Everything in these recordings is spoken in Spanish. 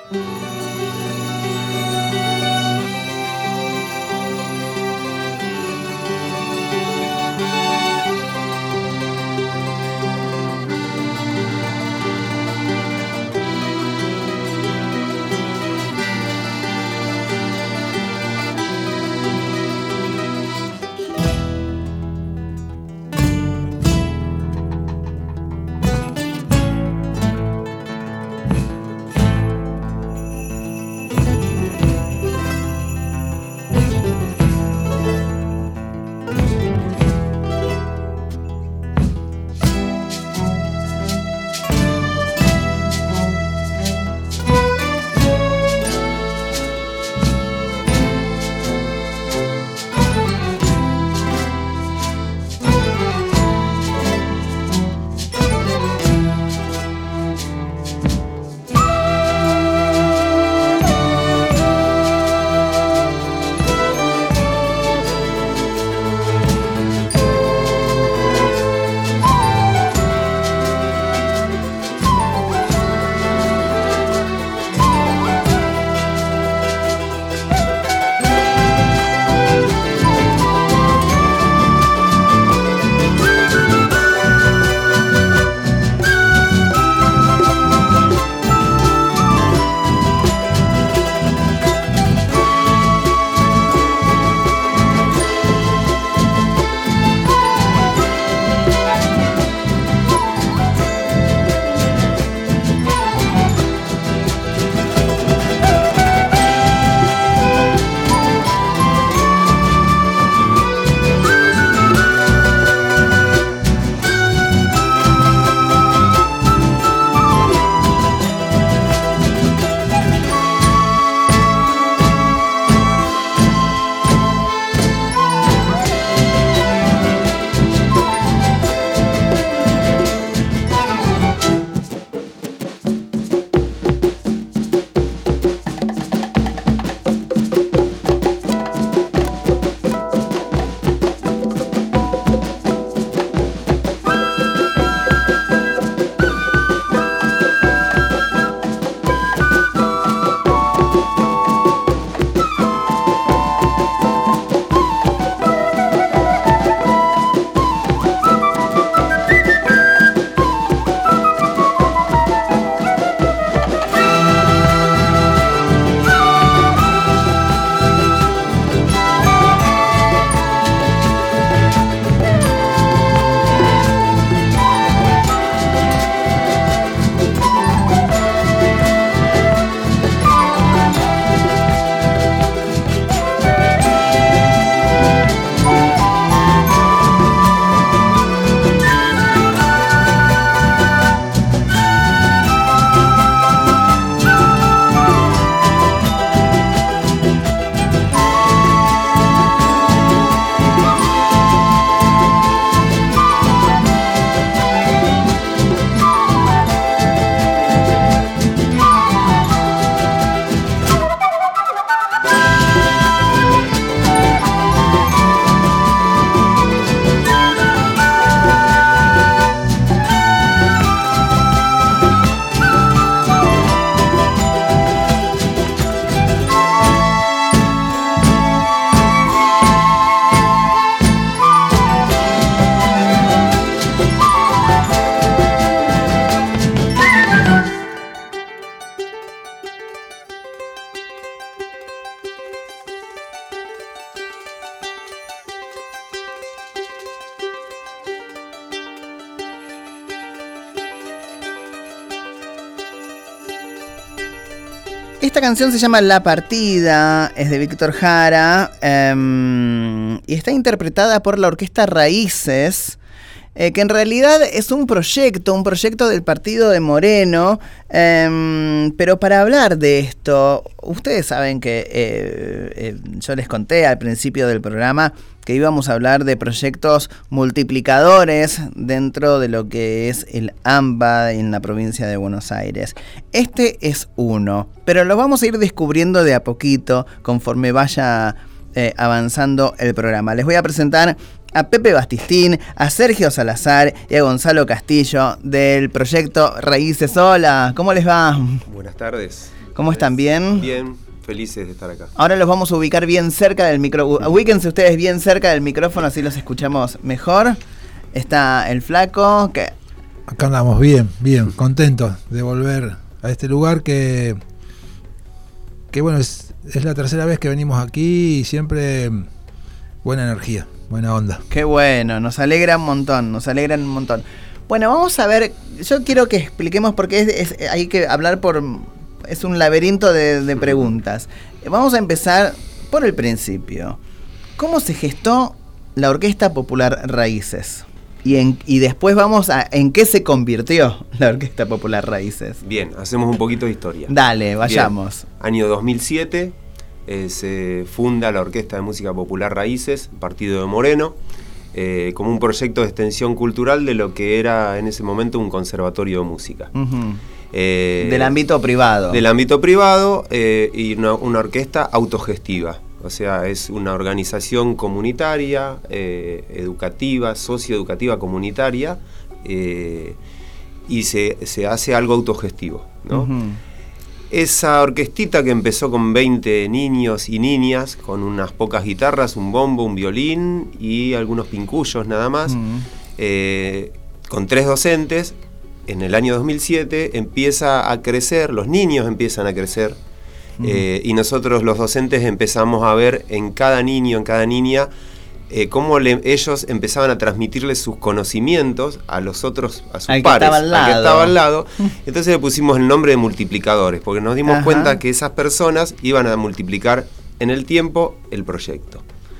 Esta canción se llama La Partida, es de Víctor Jara y está interpretada por la Orquesta Raíces, que en realidad es un proyecto del partido de Moreno, pero para hablar de esto, ustedes saben que yo les conté al principio del programa que íbamos a hablar de proyectos multiplicadores dentro de lo que es el AMBA en la provincia de Buenos Aires. Este es uno, pero lo vamos a ir descubriendo de a poquito conforme vaya avanzando el programa. Les voy a presentar a Pepe Bastistín, a Sergio Salazar y a Gonzalo Castillo del proyecto Raíces. Hola, ¿cómo les va? Buenas tardes. ¿Cómo están? ¿Bien? Bien, felices de estar acá. Ahora los vamos a ubicar bien cerca del micrófono. Ubíquense ustedes bien cerca del micrófono, así los escuchamos mejor. Está el flaco, que... Acá andamos bien, contentos de volver a este lugar que bueno, es la tercera vez que venimos aquí y siempre buena energía, buena onda. Qué bueno, nos alegra un montón. Bueno, vamos a ver, yo quiero que expliquemos porque hay que hablar es un laberinto de preguntas. Vamos a empezar por el principio. ¿Cómo se gestó la Orquesta Popular Raíces? Y después vamos a en qué se convirtió la Orquesta Popular Raíces. Bien, hacemos un poquito de historia. Dale, vayamos. Bien. Año 2007 se funda la Orquesta de Música Popular Raíces, Partido de Moreno, como un proyecto de extensión cultural de lo que era en ese momento un conservatorio de música. Uh-huh. Del ámbito privado. Del ámbito privado y una orquesta autogestiva. O sea, es una organización comunitaria, educativa, socioeducativa comunitaria, y se hace algo autogestivo, ¿no? Uh-huh. Esa orquestita que empezó con 20 niños y niñas, con unas pocas guitarras, un bombo, un violín y algunos pincuyos nada más, con 3 docentes, en el año 2007 empieza a crecer, los niños empiezan a crecer, y nosotros los docentes empezamos a ver en cada niño, en cada niña, cómo ellos empezaban a transmitirles sus conocimientos a los otros, a sus pares, al que estaba al lado. Entonces le pusimos el nombre de multiplicadores, porque nos dimos cuenta que esas personas iban a multiplicar en el tiempo el proyecto.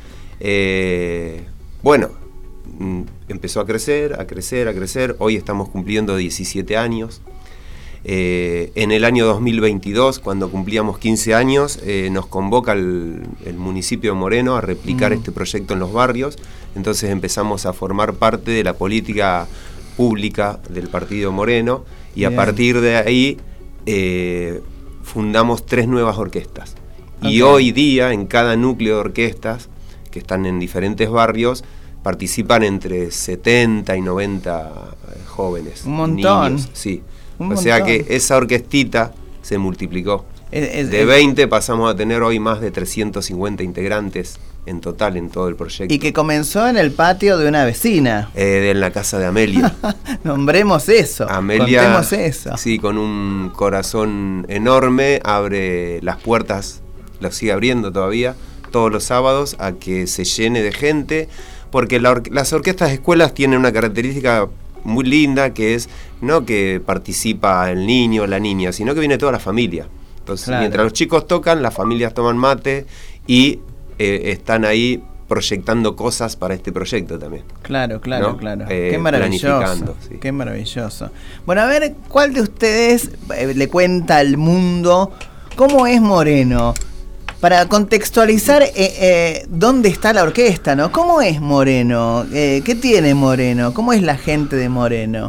Bueno, empezó a crecer. Hoy estamos cumpliendo 17 años. En el año 2022, cuando cumplíamos 15 años, nos convoca el municipio de Moreno a replicar este proyecto en los barrios. Entonces empezamos a formar parte de la política pública del Partido Moreno y bien. A partir de ahí fundamos 3 nuevas orquestas. Okay. Y hoy día en cada núcleo de orquestas que están en diferentes barrios participan entre 70 y 90 jóvenes. Un montón. Niños, sí. O sea que esa orquestita se multiplicó. De 20 pasamos a tener hoy más de 350 integrantes en total en todo el proyecto. Y que comenzó en el patio de una vecina. En la casa de Amelia. Nombremos eso. Amelia, contemos eso. Sí, con un corazón enorme, abre las puertas, las sigue abriendo todavía, todos los sábados, a que se llene de gente, porque las orquestas de escuelas tienen una característica muy linda, que es no que participa el niño o la niña, sino que viene toda la familia. Entonces, claro. Mientras los chicos tocan, las familias toman mate y están ahí proyectando cosas para este proyecto también. Claro. ¿No? Qué maravilloso. Sí. Qué maravilloso. Bueno, a ver, ¿cuál de ustedes le cuenta al mundo cómo es Moreno? Para contextualizar dónde está la orquesta, ¿no? ¿Cómo es Moreno? ¿Qué tiene Moreno? ¿Cómo es la gente de Moreno?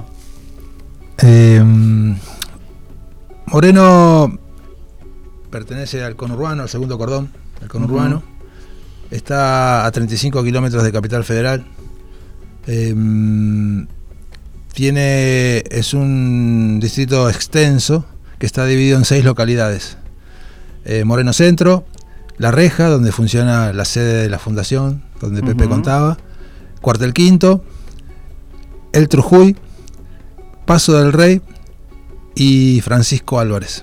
Moreno pertenece al conurbano, al segundo cordón del conurbano. Uh-huh. Está a 35 kilómetros de Capital Federal. Es un distrito extenso que está dividido en 6 localidades. Moreno Centro, La Reja, donde funciona la sede de la fundación, donde Pepe contaba, Cuartel Quinto, El Trujuy, Paso del Rey y Francisco Álvarez.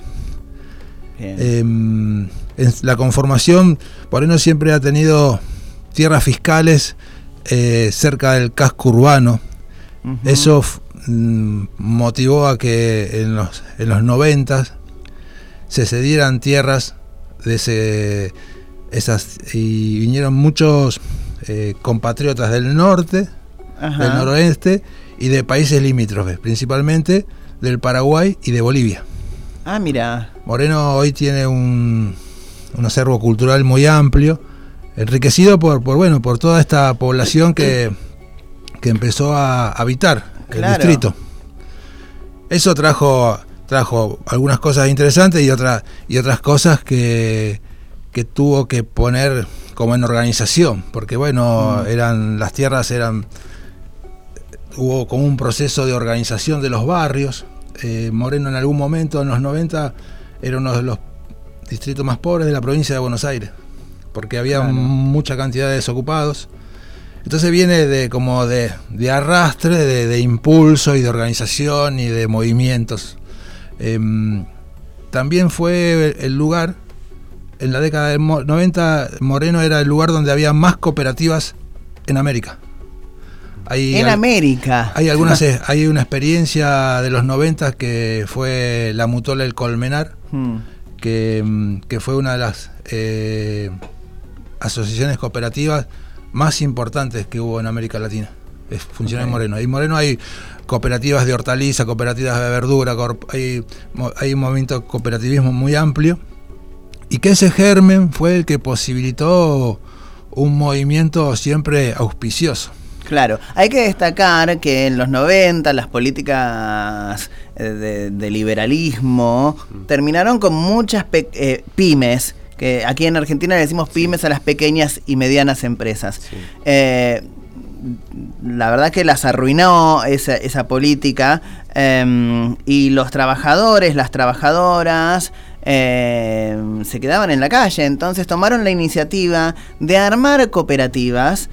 En la conformación, Moreno siempre ha tenido tierras fiscales cerca del casco urbano. Uh-huh. Eso motivó a que en los 90 se cedieran tierras de esas, y vinieron muchos compatriotas del norte, ajá, del noroeste y de países limítrofes, principalmente del Paraguay y de Bolivia. Ah, mira. Moreno hoy tiene un acervo cultural muy amplio, enriquecido por toda esta población que empezó a habitar, claro, el distrito. Eso trajo algunas cosas interesantes y otras cosas que tuvo que poner como en organización, porque hubo como un proceso de organización de los barrios. Moreno en algún momento en los 90 era uno de los distritos más pobres de la provincia de Buenos Aires, porque había mucha cantidad de desocupados. Entonces viene de arrastre, de impulso y de organización y de movimientos. También fue el lugar, en la década del 90, Moreno era el lugar donde había más cooperativas en América. Hay una experiencia de los 90 que fue la Mutola El Colmenar, que fue una de las asociaciones cooperativas más importantes que hubo en América Latina. Funciona en Moreno. En Moreno hay cooperativas de hortaliza, cooperativas de verdura, hay un movimiento de cooperativismo muy amplio, y que ese germen fue el que posibilitó un movimiento siempre auspicioso. Claro, hay que destacar que en los 90 las políticas de liberalismo terminaron con muchas pymes, que aquí en Argentina le decimos pymes a las pequeñas y medianas empresas. Sí. La verdad que las arruinó esa política, y los trabajadores, las trabajadoras se quedaban en la calle. Entonces tomaron la iniciativa de armar cooperativas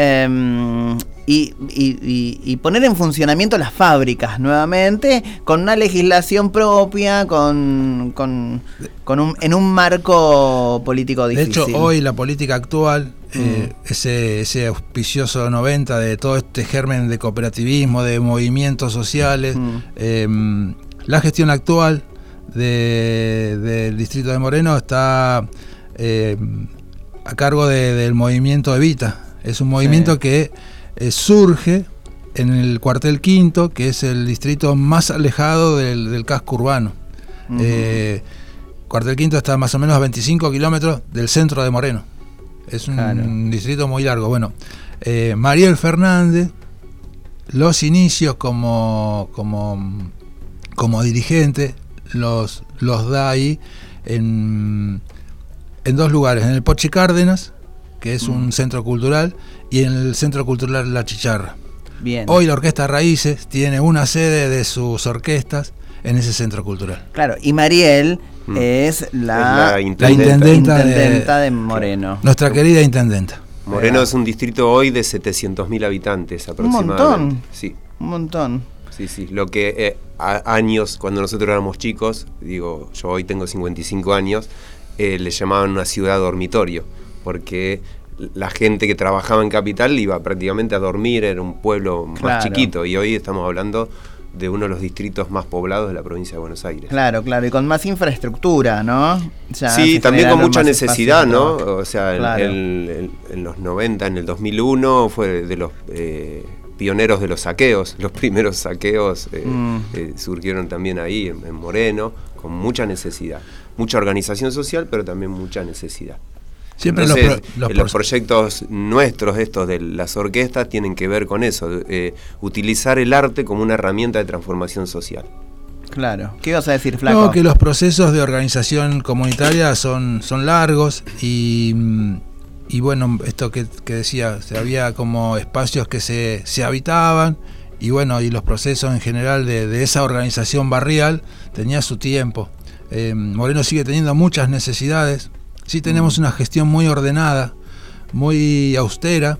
y poner en funcionamiento las fábricas nuevamente, con una legislación propia, en un marco político difícil. De hecho, hoy la política actual, ese auspicioso 90 de todo este germen de cooperativismo, de movimientos sociales, la gestión actual del distrito de Moreno está a cargo del movimiento Evita. Es un movimiento que surge en el Cuartel Quinto, que es el distrito más alejado del casco urbano. Cuartel Quinto está más o menos a 25 kilómetros del centro de Moreno. Es un distrito muy largo. Bueno, Mariel Fernández, los inicios como dirigente los da ahí en dos lugares: en el Pochi Cárdenas, que es un centro cultural, y en el Centro Cultural La Chicharra. Bien. Hoy la Orquesta Raíces tiene una sede de sus orquestas en ese centro cultural. Claro, y Mariel es la intendenta de Moreno. Nuestra querida intendenta. Moreno es un distrito hoy de 700.000 habitantes aproximadamente. Un montón. Sí. Un montón. Sí. Lo que años, cuando nosotros éramos chicos, yo hoy tengo 55 años, le llamaban una ciudad dormitorio, porque la gente que trabajaba en Capital iba prácticamente a dormir, era un pueblo más chiquito, y hoy estamos hablando de uno de los distritos más poblados de la provincia de Buenos Aires. Claro, y con más infraestructura, ¿no? Sí, también con mucha necesidad, ¿no? O sea, en los 90, en el 2001, fue de los pioneros de los saqueos. Los primeros saqueos surgieron también ahí, en Moreno, con mucha necesidad. Mucha organización social, pero también mucha necesidad. Siempre los proyectos nuestros, estos de las orquestas, tienen que ver con eso, utilizar el arte como una herramienta de transformación social. Claro. ¿Qué ibas a decir, Flaco? No, que los procesos de organización comunitaria son largos y bueno, esto que decía, había como espacios que se habitaban, y bueno, y los procesos en general de esa organización barrial tenía su tiempo. Moreno sigue teniendo muchas necesidades. Sí, tenemos una gestión muy ordenada, muy austera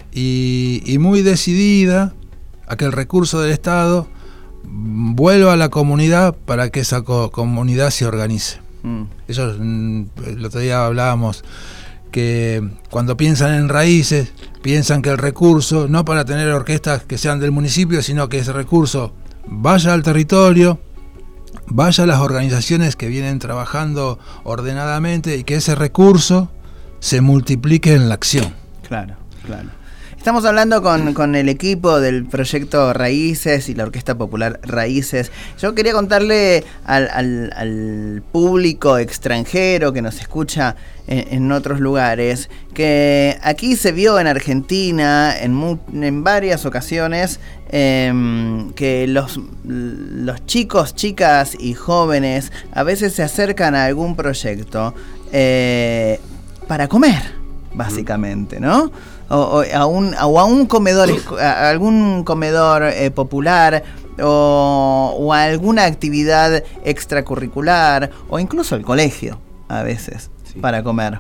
y muy decidida a que el recurso del Estado vuelva a la comunidad para que esa comunidad se organice. Eso, el otro día hablábamos que cuando piensan en raíces, piensan que el recurso, no para tener orquestas que sean del municipio, sino que ese recurso vaya al territorio, vaya a las organizaciones que vienen trabajando ordenadamente, y que ese recurso se multiplique en la acción. Claro. Estamos hablando con el equipo del proyecto Raíces y la Orquesta Popular Raíces. Yo quería contarle al público extranjero que nos escucha en otros lugares que aquí se vio en Argentina en varias ocasiones que los chicos, chicas y jóvenes a veces se acercan a algún proyecto para comer, básicamente, ¿no? O a un comedor, a algún comedor popular, o a alguna actividad extracurricular, o incluso al colegio, a veces, Sí. para comer.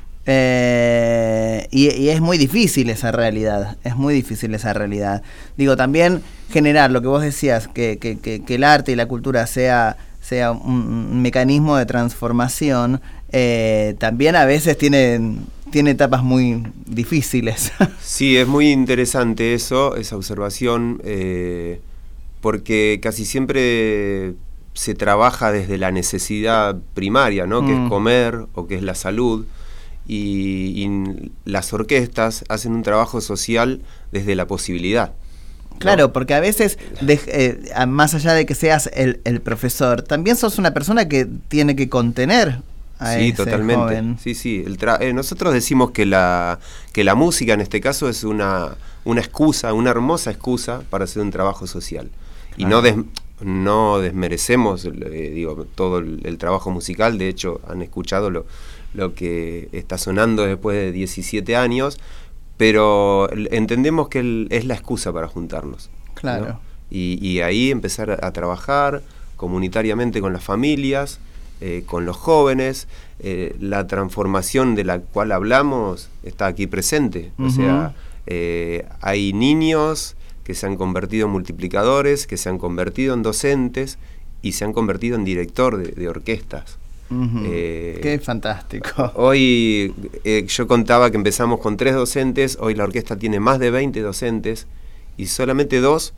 Y es muy difícil esa realidad, Digo, también generar lo que vos decías, que el arte y la cultura sea un mecanismo de transformación, también a veces tiene etapas muy difíciles. Sí, es muy interesante esa observación, porque casi siempre se trabaja desde la necesidad primaria, ¿no? Que es comer o que es la salud. Y las orquestas hacen un trabajo social desde la posibilidad, ¿no? Claro, porque a veces, más allá de que seas el profesor, también sos una persona que tiene que contener a Sí, ese totalmente. joven. Sí. Nosotros decimos que la música en este caso es una excusa, una hermosa excusa para hacer un trabajo social. Claro. Y no desmerecemos todo el trabajo musical. De hecho, han escuchado lo que está sonando después de 17 años, pero entendemos que es la excusa para juntarnos. Claro. ¿No? Y ahí empezar a trabajar comunitariamente con las familias, con los jóvenes. La transformación de la cual hablamos está aquí presente. O sea, hay niños que se han convertido en multiplicadores, que se han convertido en docentes y se han convertido en director de orquestas. Qué fantástico. Hoy yo contaba que empezamos con 3 docentes, hoy la orquesta tiene más de 20 docentes y solamente 2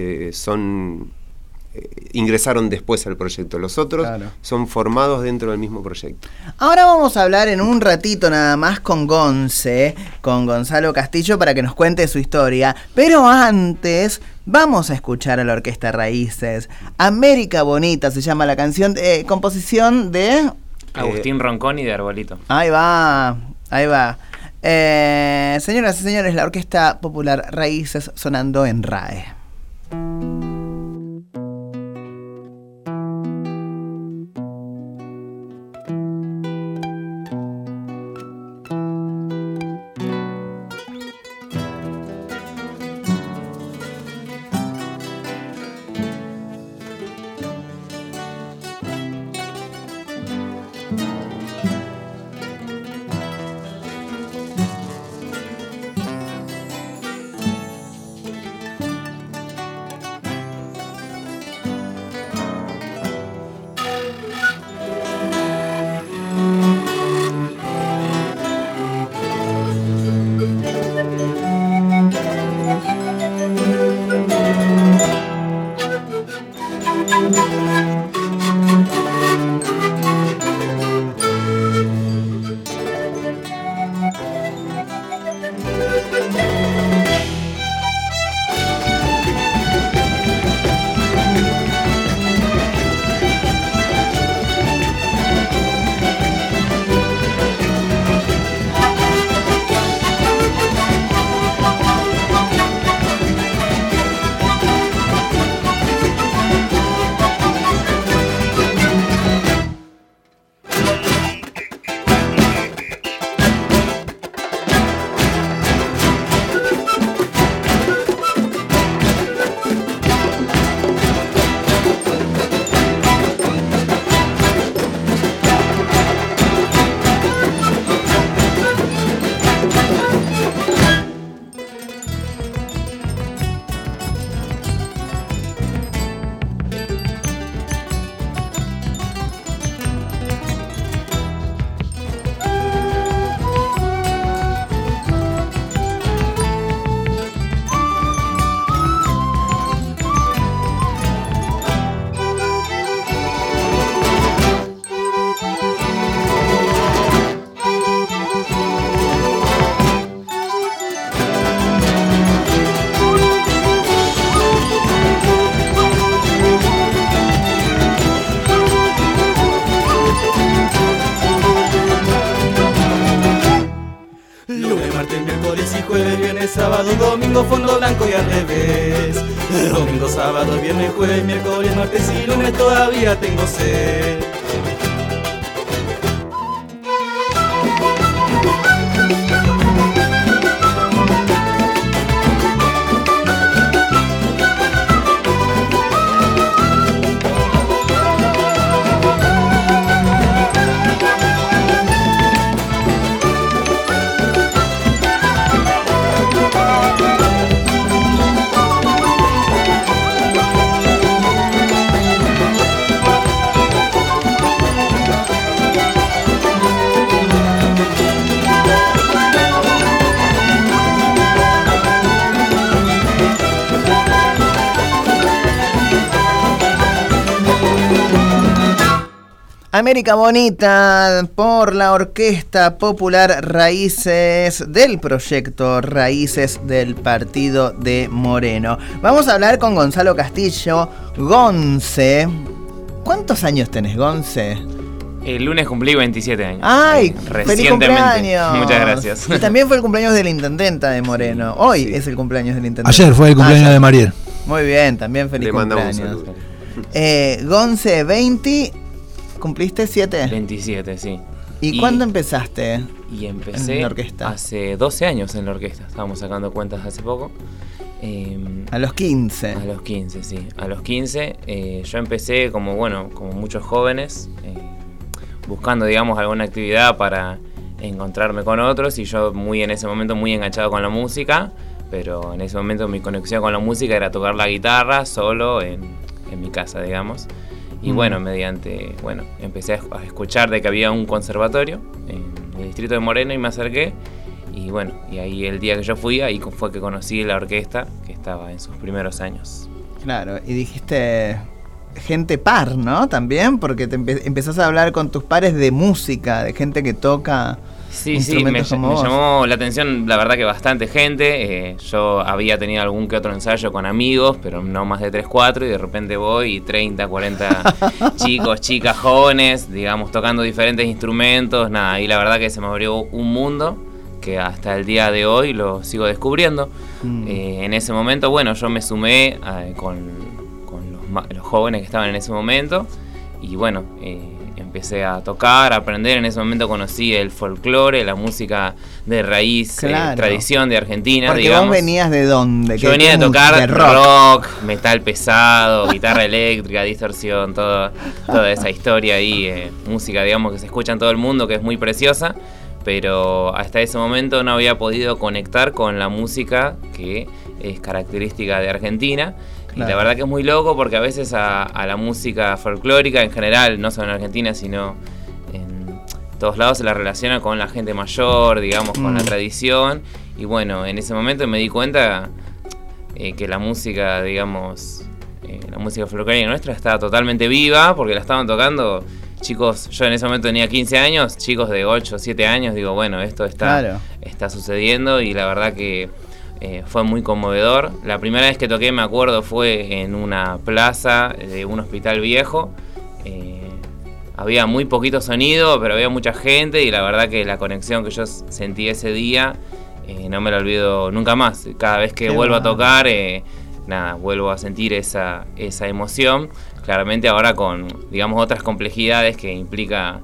ingresaron después al proyecto. Los otros son formados dentro del mismo proyecto. Ahora vamos a hablar en un ratito nada más con Gonzalo Castillo, para que nos cuente su historia. Pero antes vamos a escuchar a la Orquesta Raíces. América Bonita se llama la canción, composición de Agustín Ronconi de Arbolito. Ahí va. Señoras y señores, la Orquesta Popular Raíces sonando en RAE. sábado, domingo, fondo blanco y al revés. Domingo, sábado, viernes, jueves, miércoles, martes y lunes todavía tengo sed. América Bonita por la Orquesta Popular Raíces del proyecto Raíces del Partido de Moreno. Vamos a hablar con Gonzalo Castillo, Gonce. ¿Cuántos años tenés, Gonce? El lunes cumplí 27 años. ¡Ay! ¡Feliz cumpleaños! Muchas gracias. Y también fue el cumpleaños de la intendenta de Moreno. Hoy es el cumpleaños de la intendenta. Ayer fue el cumpleaños de Mariel. Muy bien, también feliz cumpleaños. Gonce, 20... ¿Cumpliste 7? 27, sí. ¿Y cuándo empezaste? Y empecé en la orquesta. Hace 12 años en la orquesta. Estábamos sacando cuentas hace poco. A los 15. A los 15, sí. A los 15 yo empecé como muchos jóvenes, buscando, digamos, alguna actividad para encontrarme con otros, y yo en ese momento muy enganchado con la música, pero en ese momento mi conexión con la música era tocar la guitarra solo en mi casa, digamos. Y empecé a escuchar de que había un conservatorio en el distrito de Moreno y me acerqué. Y ahí el día que yo fui, ahí fue que conocí la orquesta, que estaba en sus primeros años. Claro, y dijiste gente par, ¿no? También, porque te empezás a hablar con tus pares de música, de gente que toca... Sí, me llamó la atención, la verdad, que bastante gente. Yo había tenido algún que otro ensayo con amigos, pero no más de 3, 4, y de repente voy y 30, 40 chicos, chicas, jóvenes, digamos, tocando diferentes instrumentos. Nada, y la verdad que se me abrió un mundo que hasta el día de hoy lo sigo descubriendo. En ese momento, yo me sumé con los jóvenes que estaban en ese momento, y empecé a tocar, a aprender. En ese momento conocí el folclore, la música de raíz, tradición de Argentina. Porque digamos. ¿Vos venías de dónde? Yo venía de tocar rock, metal pesado, guitarra eléctrica, distorsión, toda esa historia ahí, música, digamos, que se escucha en todo el mundo, que es muy preciosa, pero hasta ese momento no había podido conectar con la música que es característica de Argentina. Y la verdad que es muy loco, porque a veces a la música folclórica en general, no solo en Argentina, sino en todos lados, se la relaciona con la gente mayor, digamos, con la tradición. Y en ese momento me di cuenta que la música, digamos, la música folclórica nuestra estaba totalmente viva, porque la estaban tocando chicos. Yo en ese momento tenía 15 años, chicos de 8, 7 años, digo, esto está sucediendo, y la verdad que fue muy conmovedor. La primera vez que toqué, me acuerdo, fue en una plaza de un hospital viejo. Había muy poquito sonido, pero había mucha gente, y la verdad que la conexión que yo sentí ese día no me la olvido nunca más. Cada vez que vuelvo a tocar, vuelvo a sentir esa emoción. Claramente ahora con, digamos, otras complejidades que implica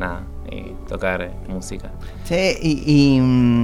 tocar música. Sí,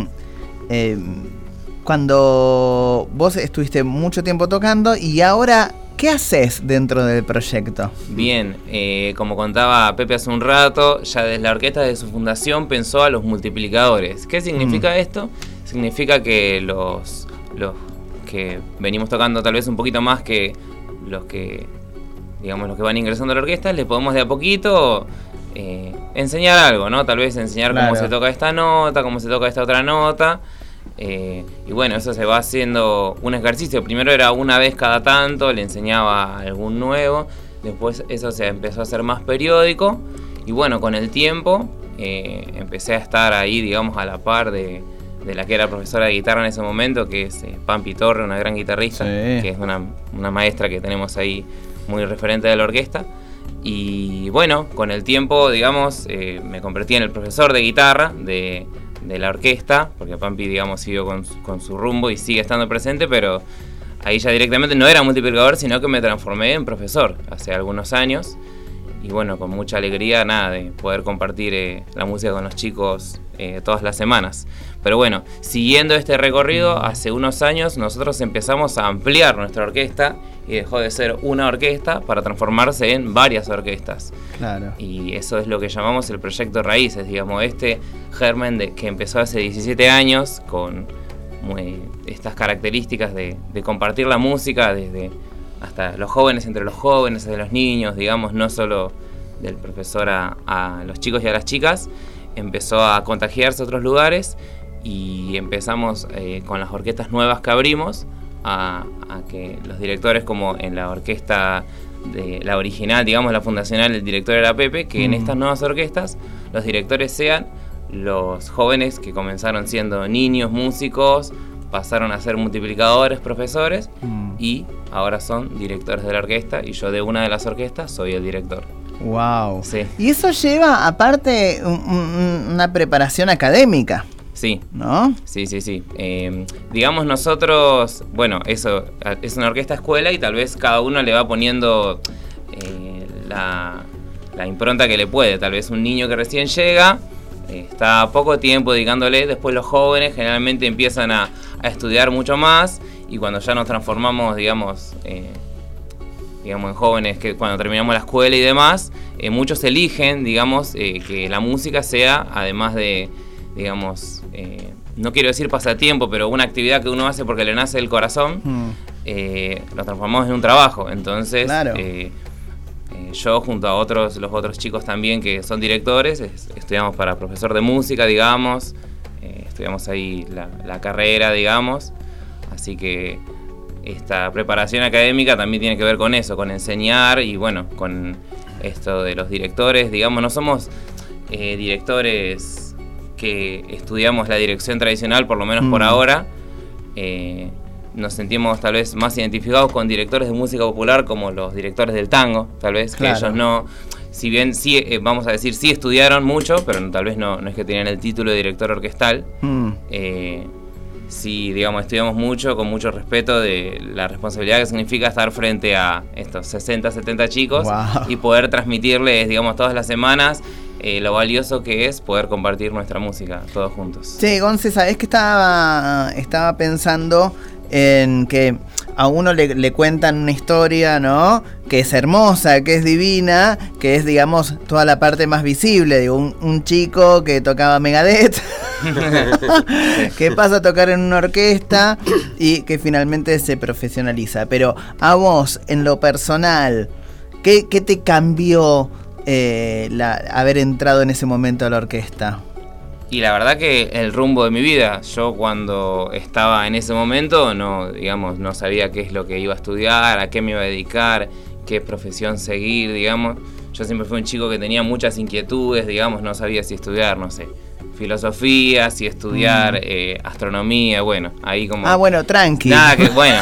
cuando vos estuviste mucho tiempo tocando, y ahora, ¿qué haces dentro del proyecto? Bien, como contaba Pepe hace un rato, ya desde la orquesta, de su fundación, pensó a los multiplicadores. ¿Qué significa esto? Significa que los que venimos tocando tal vez un poquito más que los que, digamos, los que van ingresando a la orquesta, les podemos de a poquito enseñar algo, ¿no? Tal vez enseñar cómo se toca esta nota, cómo se toca esta otra nota. Eso se va haciendo un ejercicio. Primero era una vez cada tanto, le enseñaba algún nuevo. Después eso se empezó a hacer más periódico. Y con el tiempo empecé a estar ahí, digamos, a la par de la que era profesora de guitarra en ese momento, que es Pampi Torre, una gran guitarrista, que es una maestra que tenemos ahí, muy referente de la orquesta. Y con el tiempo, digamos, me convertí en el profesor de guitarra de la orquesta, porque Pampi, digamos, siguió con su rumbo y sigue estando presente, pero ahí ya directamente no era multiplicador, sino que me transformé en profesor hace algunos años. Y con mucha alegría, de poder compartir la música con los chicos todas las semanas. Pero siguiendo este recorrido, hace unos años nosotros empezamos a ampliar nuestra orquesta, y dejó de ser una orquesta para transformarse en varias orquestas. Claro. Y eso es lo que llamamos el proyecto Raíces, digamos, este germen que empezó hace 17 años con estas características de compartir la música desde hasta los jóvenes, entre los jóvenes, de los niños, digamos, no solo del profesor a los chicos y a las chicas. Empezó a contagiarse a otros lugares, y empezamos con las orquestas nuevas que abrimos a que los directores, como en la orquesta la original, digamos, la fundacional, el director era Pepe, que en estas nuevas orquestas los directores sean los jóvenes que comenzaron siendo niños, músicos, pasaron a ser multiplicadores, profesores, y ahora son directores de la orquesta, y yo de una de las orquestas soy el director. Wow. Sí. Y eso lleva, aparte, una preparación académica. Sí. ¿No? Sí. Digamos nosotros, bueno, eso es una orquesta escuela y tal vez cada uno le va poniendo la impronta que le puede. Tal vez un niño que recién llega está poco tiempo dedicándole, después los jóvenes generalmente empiezan a estudiar mucho más, y cuando ya nos transformamos, digamos en jóvenes, que cuando terminamos la escuela y demás, muchos eligen, digamos, que la música sea, además de, digamos, no quiero decir pasatiempo, pero una actividad que uno hace porque le nace del corazón, lo transformamos en un trabajo. Entonces, claro. Yo junto a los otros chicos también que son directores, estudiamos para profesor de música, digamos, estudiamos ahí la carrera, digamos, así que esta preparación académica también tiene que ver con eso, con enseñar y bueno, con esto de los directores, digamos, no somos directores que estudiamos la dirección tradicional, por lo menos por ahora. Nos sentimos tal vez más identificados con directores de música popular como los directores del tango, tal vez, claro. Que ellos no, si bien sí, vamos a decir, sí estudiaron mucho, pero tal vez no es que tenían el título de director orquestal. Sí, digamos, estudiamos mucho, con mucho respeto de la responsabilidad que significa estar frente a estos 60, 70 chicos. Wow. Y poder transmitirles, digamos, todas las semanas lo valioso que es poder compartir nuestra música todos juntos. Sí, Gonce, ¿sabés que estaba pensando en que a uno le cuentan una historia, ¿no? Que es hermosa, que es divina, que es, digamos, toda la parte más visible. Digo, un chico que tocaba Megadeth, que pasa a tocar en una orquesta y que finalmente se profesionaliza. Pero a vos, en lo personal, ¿qué te cambió haber entrado en ese momento a la orquesta? Y la verdad que el rumbo de mi vida, yo cuando estaba en ese momento no sabía qué es lo que iba a estudiar, a qué me iba a dedicar, qué profesión seguir, digamos. Yo siempre fui un chico que tenía muchas inquietudes, digamos, no sabía si estudiar, no sé, filosofía, si estudiar astronomía, bueno, ahí como... Ah, bueno, tranqui. Nada, que bueno...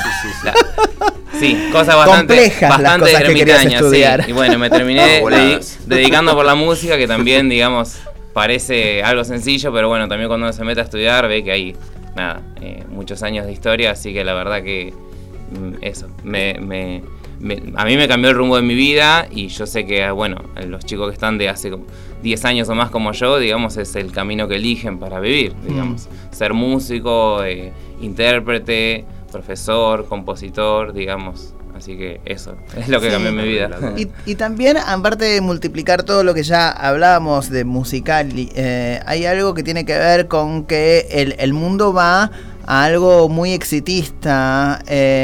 Sí, cosas bastante ermitañas, sí. Y bueno, me terminé dedicando por la música, que también, digamos... Parece algo sencillo, pero bueno, también cuando uno se mete a estudiar ve que hay, muchos años de historia, así que la verdad que eso, a mí me cambió el rumbo de mi vida, y yo sé que, bueno, los chicos que están de hace 10 años o más como yo, digamos, es el camino que eligen para vivir, digamos, ser músico, intérprete, profesor, compositor, digamos. Así que eso es lo que cambió mi vida. Y también, aparte de multiplicar todo lo que ya hablábamos de musical, hay algo que tiene que ver con que el mundo va a algo muy exitista,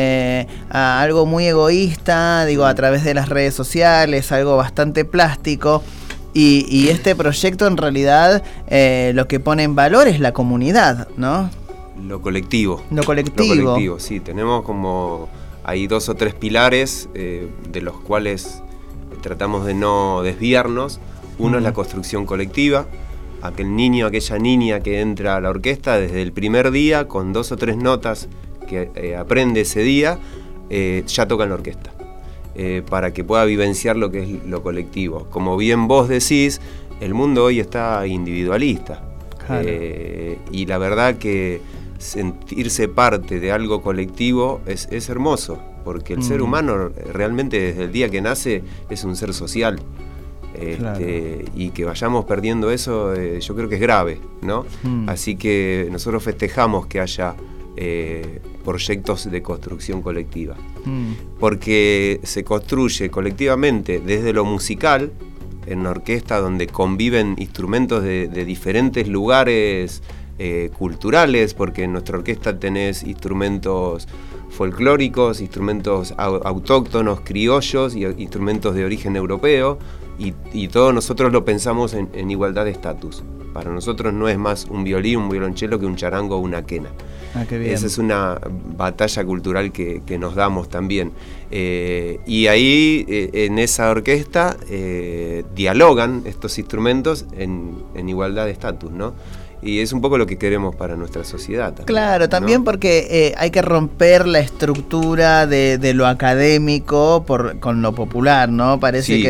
a algo muy egoísta, digo, a través de las redes sociales, algo bastante plástico. Y este proyecto en realidad lo que pone en valor es la comunidad, ¿no? Lo colectivo. Lo colectivo, sí. Tenemos como... Hay 2 o 3 pilares de los cuales tratamos de no desviarnos. Uno es la construcción colectiva. Aquel niño, aquella niña que entra a la orquesta desde el primer día, con 2 o 3 notas que aprende ese día, ya toca en la orquesta. Para que pueda vivenciar lo que es lo colectivo. Como bien vos decís, el mundo hoy está individualista. Claro. Y la verdad que sentirse parte de algo colectivo es hermoso, porque el ser humano realmente desde el día que nace es un ser social. Claro. Y que vayamos perdiendo eso, yo creo que es grave, ¿no? Así que nosotros festejamos que haya proyectos de construcción colectiva, porque se construye colectivamente desde lo musical, en una orquesta donde conviven instrumentos de diferentes lugares culturales, porque en nuestra orquesta tenés instrumentos folclóricos, instrumentos autóctonos, criollos y instrumentos de origen europeo, y todos nosotros lo pensamos en igualdad de estatus, Para nosotros no es más un violín, un violonchelo que un charango o una quena. Qué bien. Esa es una batalla cultural que nos damos también. Y ahí, en esa orquesta, dialogan estos instrumentos en igualdad de estatus, ¿no? Y es un poco lo que queremos para nuestra sociedad también. Claro, también, ¿no? Porque hay que romper la estructura de lo académico con lo popular, ¿no? Parece Sí.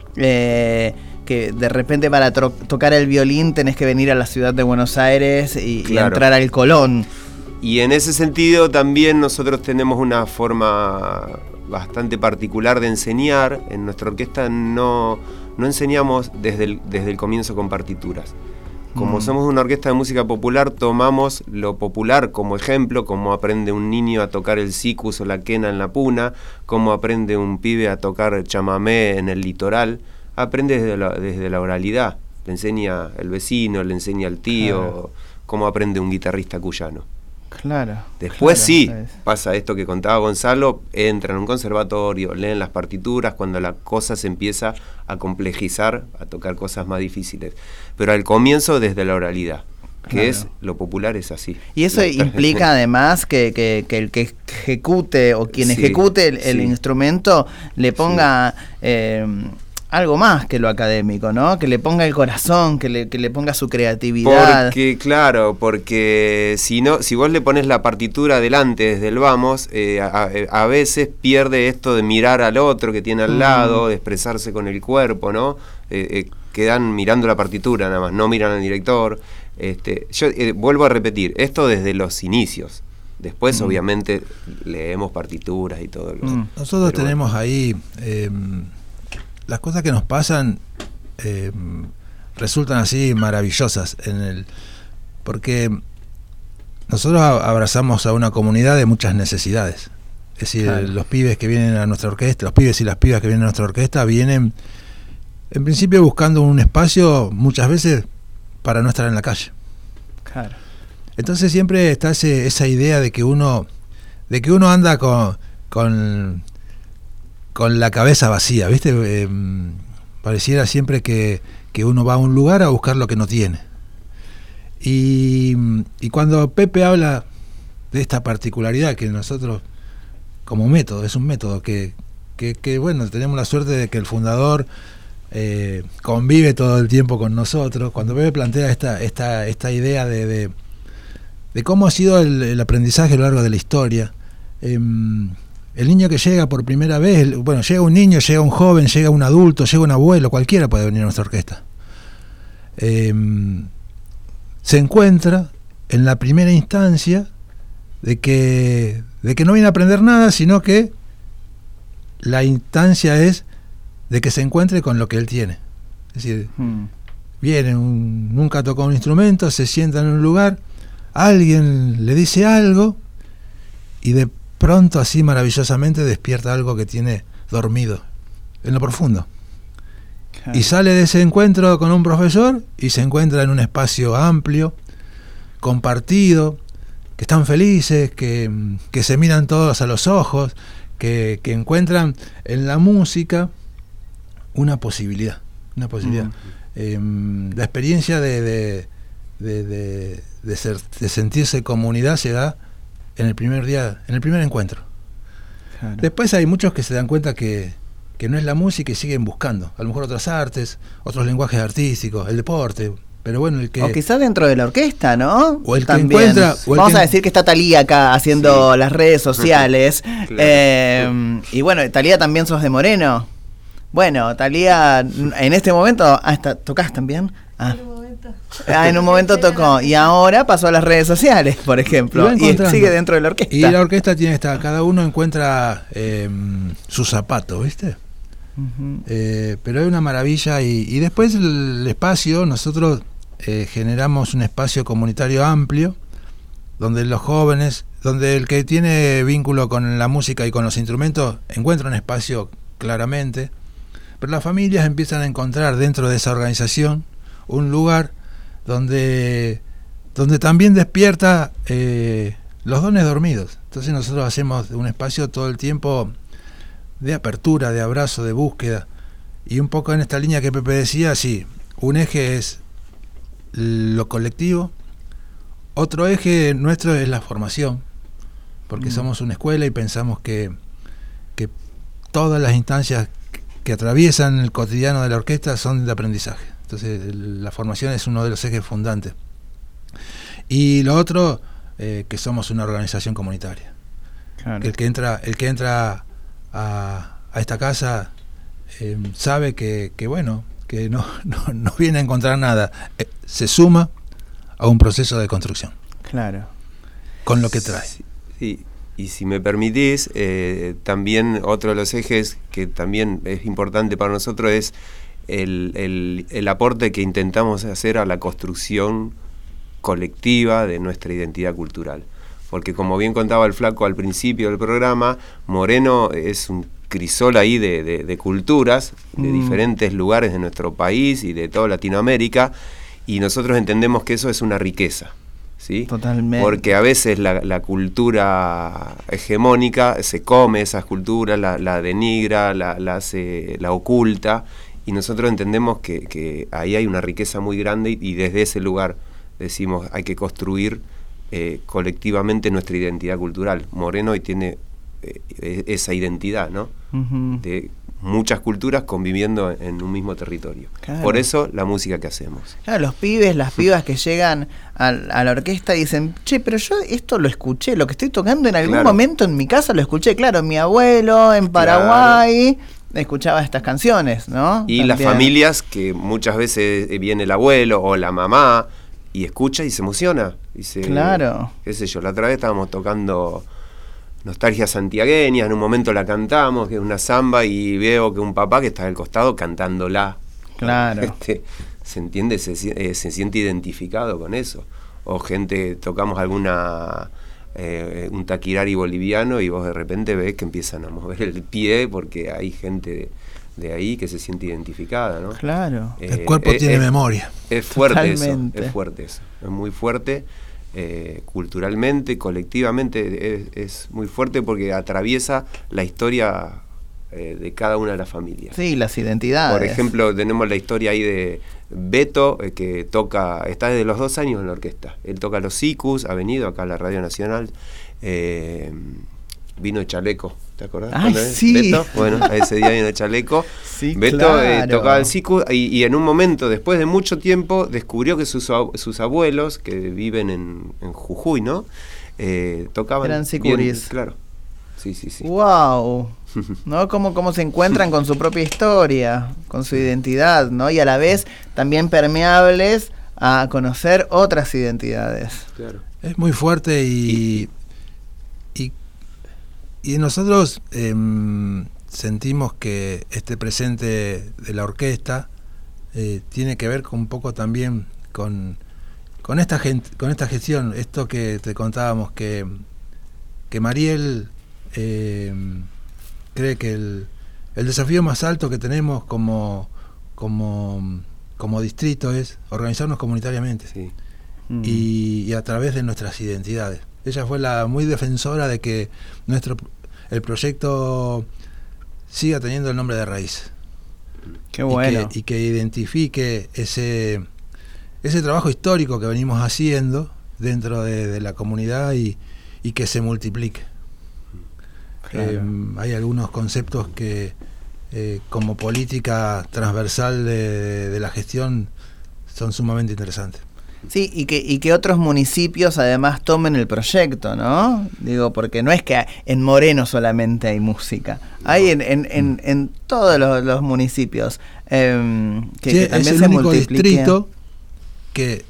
que de repente para tocar el violín tenés que venir a la ciudad de Buenos Aires y entrar al Colón. Y en ese sentido también nosotros tenemos una forma bastante particular de enseñar. En nuestra orquesta no enseñamos desde el comienzo con partituras. Como somos una orquesta de música popular, tomamos lo popular como ejemplo, cómo aprende un niño a tocar el sikus o la quena en la puna, cómo aprende un pibe a tocar chamamé en el litoral. Aprende desde la oralidad, le enseña el vecino, le enseña al tío, cómo aprende un guitarrista cuyano. Claro. Después claro, sí, ¿sabes? pasa esto que contaba Gonzalo, entran a un conservatorio, leen las partituras, cuando la cosa se empieza a complejizar, a tocar cosas más difíciles. Pero al comienzo desde la oralidad, que Claro. es, lo popular es así. Y eso implica además que el que ejecute o quien Sí, ejecute el sí. instrumento le ponga algo más que lo académico, ¿no? Que le ponga el corazón, que le ponga su creatividad. Porque si vos le pones la partitura adelante desde el vamos, a veces pierde esto de mirar al otro que tiene al lado, de expresarse con el cuerpo, ¿no? Quedan mirando la partitura nada más, no miran al director. Yo vuelvo a repetir, esto desde los inicios. Después, obviamente, leemos partituras y todo. Nosotros tenemos ahí... las cosas que nos pasan resultan así maravillosas porque nosotros abrazamos a una comunidad de muchas necesidades. Es decir, Claro. los pibes que vienen a nuestra orquesta, los pibes y las pibas que vienen a nuestra orquesta vienen en principio buscando un espacio muchas veces para no estar en la calle. Claro. Entonces siempre está esa idea de que uno anda con la cabeza vacía, ¿viste? Pareciera siempre que uno va a un lugar a buscar lo que no tiene. Y cuando Pepe habla de esta particularidad que nosotros, como método, es un método que bueno, tenemos la suerte de que el fundador convive todo el tiempo con nosotros. Cuando Pepe plantea esta idea de cómo ha sido el aprendizaje a lo largo de la historia, el niño que llega por primera vez, bueno, llega un niño, llega un joven, llega un adulto, llega un abuelo, cualquiera puede venir a nuestra orquesta. Se encuentra en la primera instancia de que no viene a aprender nada, sino que la instancia es de que se encuentre con lo que él tiene. Es decir, viene, nunca tocó un instrumento, se sienta en un lugar, alguien le dice algo y de pronto, así maravillosamente, despierta algo que tiene dormido en lo profundo. Claro. Y sale de ese encuentro con un profesor y se encuentra en un espacio amplio, compartido, que están felices, que se miran todos a los ojos, que encuentran en la música una posibilidad. La experiencia de sentirse comunidad se da en el primer día, en el primer encuentro. Claro. Después hay muchos que se dan cuenta que no es la música y siguen buscando, a lo mejor otras artes, otros lenguajes artísticos, el deporte, pero bueno, el que... O quizás dentro de la orquesta, ¿no? O el que También. encuentra... o el Vamos que- a decir que está Talía acá haciendo las redes sociales. Claro. Y bueno, Talía, también sos de Moreno. Bueno, Talía, en este momento... ¿Tocás también? En un momento tocó. Y ahora pasó a las redes sociales, por Y ejemplo. va Y encontrando. sigue dentro de la orquesta. Y la orquesta tiene cada uno encuentra su zapato, ¿viste? Ujú. Pero hay una maravilla y después el espacio, nosotros generamos un espacio comunitario amplio donde los jóvenes, donde el que tiene vínculo con la música y con los instrumentos encuentra un espacio claramente, pero las familias empiezan a encontrar dentro de esa organización un lugar donde también despierta los dones dormidos. Entonces nosotros hacemos un espacio todo el tiempo de apertura, de abrazo, de búsqueda, y un poco en esta línea que Pepe decía, sí, un eje es lo colectivo. Otro eje nuestro es la formación, porque somos una escuela y pensamos que todas las instancias que atraviesan el cotidiano de la orquesta son de aprendizaje. Entonces la formación es uno de los ejes fundantes. Y lo otro, que somos una organización comunitaria. Claro. Que el que entra a esta casa sabe que no viene a encontrar nada, se suma a un proceso de construcción. Claro. Con lo que trae. Sí. Y si me permitís, también otro de los ejes que también es importante para nosotros es el aporte que intentamos hacer a la construcción colectiva de nuestra identidad cultural. Porque como bien contaba el Flaco al principio del programa, Moreno es un crisol ahí de culturas, de diferentes lugares de nuestro país y de toda Latinoamérica, y nosotros entendemos que eso es una riqueza. ¿Sí? Totalmente. Porque a veces la cultura hegemónica se come esas culturas, la denigra, la oculta, y nosotros entendemos que ahí hay una riqueza muy grande y desde ese lugar decimos hay que construir colectivamente nuestra identidad cultural. Moreno hoy tiene esa identidad, ¿no? De muchas culturas conviviendo en un mismo territorio. Claro. Por eso la música que hacemos. Claro, los pibes, las pibas que llegan a la orquesta y dicen, che, pero yo esto lo escuché, lo que estoy tocando en algún momento en mi casa lo escuché, claro, mi abuelo en Paraguay escuchaba estas canciones, ¿no? Y también. las familias que muchas veces viene el abuelo o la mamá y escucha y se emociona. Dice, claro. Qué sé yo, la otra vez estábamos tocando Nostalgia Santiagueña, en un momento la cantamos, que es una samba, y veo que un papá que está al costado cantándola. Claro. Se entiende, se siente identificado con eso. O gente, tocamos un taquirari boliviano y vos de repente ves que empiezan a mover el pie porque hay gente de ahí que se siente identificada, ¿no? Claro. El cuerpo tiene memoria. Es fuerte. Totalmente. Eso, es fuerte eso, es muy fuerte. Culturalmente, colectivamente es muy fuerte porque atraviesa la historia de cada una de las familias. Sí, las identidades. Por ejemplo, tenemos la historia ahí de Beto, que está desde los 2 años en la orquesta. Él toca los sicus, ha venido acá a la Radio Nacional, vino de chaleco, ¿te acordás? ¡Ay, sí! Beto, bueno, a ese día vino de chaleco. Sí, Beto claro. tocaba el sicus y en un momento, después de mucho tiempo, descubrió que sus abuelos, que viven en Jujuy, ¿no? Tocaban. Eran sicuris. Bien, claro. Sí. ¡Wow! ¿No? Cómo se encuentran con su propia historia, con su identidad, ¿no? Y a la vez también permeables a conocer otras identidades. Claro. Es muy fuerte y nosotros sentimos que este presente de la orquesta tiene que ver con un poco también con esta gestión, esto que te contábamos, que Mariel cree que el desafío más alto que tenemos como distrito es organizarnos comunitariamente. Sí. Y a través de nuestras identidades. Ella fue muy defensora de que el proyecto siga teniendo el nombre de raíz. Qué bueno. Y que identifique ese trabajo histórico que venimos haciendo dentro de la comunidad y que se multiplique. Claro. Hay algunos conceptos que como política transversal de la gestión son sumamente interesantes. Sí, y que otros municipios además tomen el proyecto, ¿no? Digo, porque no es que en Moreno solamente hay música, hay en todos los municipios que también es el se único multipliquen. distrito que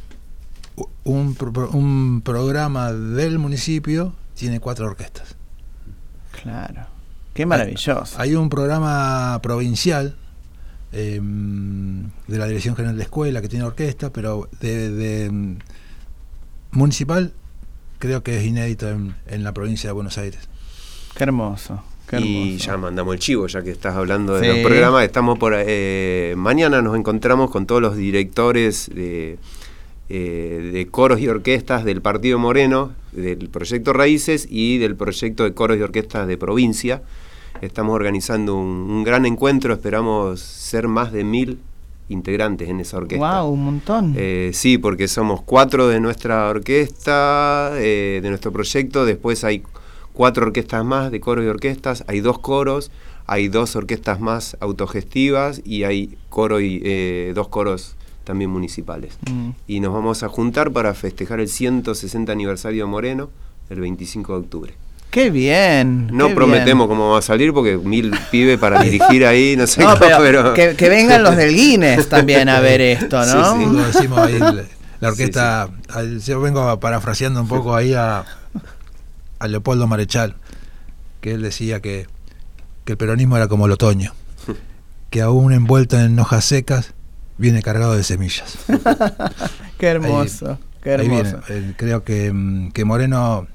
un programa del municipio tiene 4 orquestas. Claro, qué maravilloso. Hay un programa provincial de la Dirección General de Escuela que tiene orquesta, pero de municipal creo que es inédito en la provincia de Buenos Aires. Qué hermoso. Qué hermoso. Y ya mandamos el chivo, ya que estás hablando de Sí. los programas. Estamos mañana nos encontramos con todos los directores de coros y orquestas del Partido Moreno, del proyecto Raíces y del proyecto de coros y orquestas de provincia. Estamos organizando un gran encuentro, esperamos ser más de 1000 integrantes en esa orquesta. ¡Wow! Un montón. Sí, porque somos 4 de nuestra orquesta, de nuestro proyecto. Después hay 4 orquestas más de coros y orquestas. Hay 2 coros, hay 2 orquestas más autogestivas y hay 2 coros también municipales. Y nos vamos a juntar para festejar el 160 aniversario de Moreno el 25 de octubre. ¡Qué bien! No qué prometemos bien. cómo va a salir porque 1000 pibes para dirigir ahí, no sé No, cómo, pero que vengan los del Guinness también a ver esto, ¿no? Sí, sí. Lo decimos ahí, la orquesta, yo vengo parafraseando un poco ahí a Leopoldo Marechal, que él decía que el peronismo era como el otoño, que aún envuelto en hojas secas viene cargado de semillas. Qué hermoso, qué hermoso. Ahí viene. Creo que Moreno,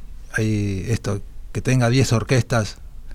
que tenga 10 orquestas,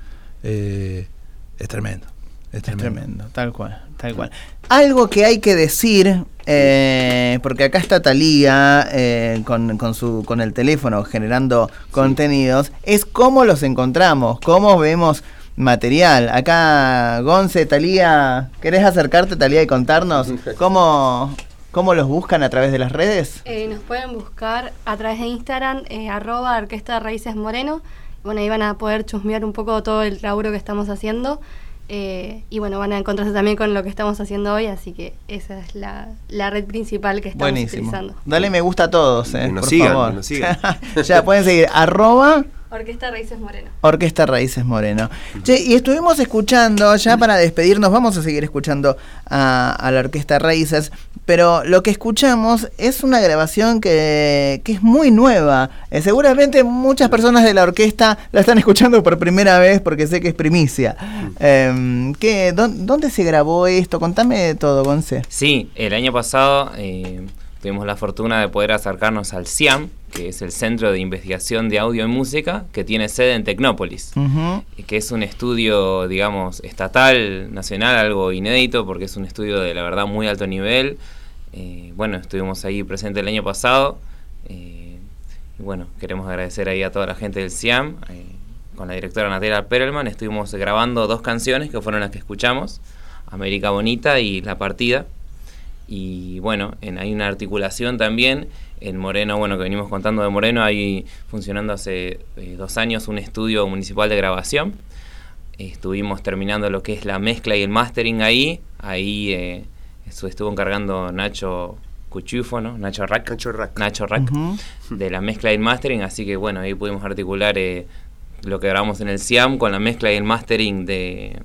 es tremendo. Es tremendo, tal cual. Algo que hay que decir, porque acá está Thalía con el teléfono generando contenidos, es cómo los encontramos, cómo vemos material. Acá, Gonce, Thalía, ¿querés acercarte, Thalía, y contarnos cómo los buscan a través de las redes? Nos pueden buscar a través de Instagram, @Orquesta Raíces Moreno. Bueno, ahí van a poder chusmear un poco todo el laburo que estamos haciendo. Y bueno, van a encontrarse también con lo que estamos haciendo hoy, así que esa es la red principal que estamos utilizando. Dale me gusta a todos, que nos por sigan, favor. que nos sigan. Ya pueden seguir Orquesta Raíces Moreno. Orquesta Raíces Moreno. Che, y estuvimos escuchando, ya para despedirnos, vamos a seguir escuchando a la Orquesta Raíces, pero lo que escuchamos es una grabación que es muy nueva. Seguramente muchas personas de la orquesta la están escuchando por primera vez porque sé que es primicia. ¿Dónde se grabó esto? Contame todo, Gonce. Sí, el año pasado tuvimos la fortuna de poder acercarnos al CIAM, que es el Centro de Investigación de Audio y Música, que tiene sede en Tecnópolis, que es un estudio, digamos, estatal, nacional, algo inédito, porque es un estudio de, la verdad, muy alto nivel. Bueno, estuvimos ahí presentes el año pasado, y bueno, queremos agradecer ahí a toda la gente del CIAM, con la directora Natalia Perelman, estuvimos grabando 2 canciones que fueron las que escuchamos, América Bonita y La Partida. Y bueno, hay una articulación también en Moreno, bueno, que venimos contando de Moreno, hay funcionando hace 2 años un estudio municipal de grabación. Estuvimos terminando lo que es la mezcla y el mastering ahí eso estuvo encargando Nacho Cuchufo, ¿no? Nacho Rack, de la mezcla y el mastering, así que bueno, ahí pudimos articular lo que grabamos en el CIAM con la mezcla y el mastering del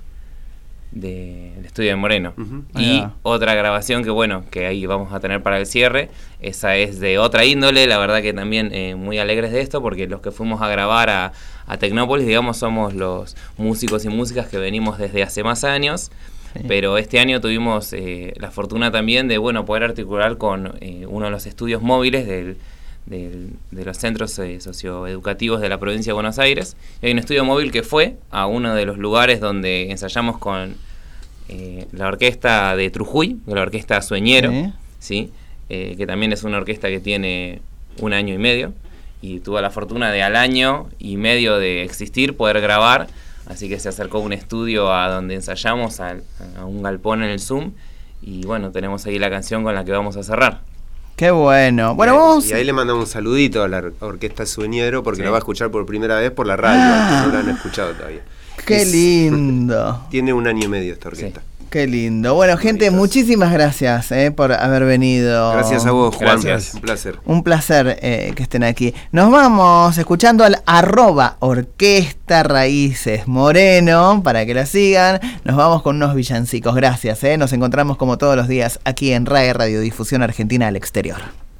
estudio de Moreno. Y otra grabación que ahí vamos a tener para el cierre, esa es de otra índole, la verdad que también muy alegres de esto, porque los que fuimos a grabar a Tecnópolis, digamos, somos los músicos y músicas que venimos desde hace más años, pero este año tuvimos la fortuna también de poder articular con uno de los estudios móviles de los centros socioeducativos de la provincia de Buenos Aires. Y hay un estudio móvil que fue a uno de los lugares donde ensayamos con la orquesta de Trujuy, la orquesta Sueñero, ¿sí? Que también es una orquesta que tiene 1 año y medio, y tuvo la fortuna de al año y medio de existir poder grabar, así que se acercó un estudio a donde ensayamos, a un galpón en el Zoom, y bueno, tenemos ahí la canción con la que vamos a cerrar. Qué bueno. Bueno, vamos. Y ahí le mandamos un saludito a la Orquesta Sueñero porque la va a escuchar por primera vez por la radio, no la han escuchado todavía. Qué lindo. Tiene 1 año y medio esta orquesta. Sí. Qué lindo. Bueno, gente, muchísimas gracias por haber venido. Gracias a vos, Juan. Gracias. Un placer. Un placer que estén aquí. Nos vamos escuchando al @Orquesta Raíces Moreno, para que la sigan. Nos vamos con unos villancicos. Gracias. Nos encontramos como todos los días aquí en RAE, Radiodifusión Argentina al Exterior.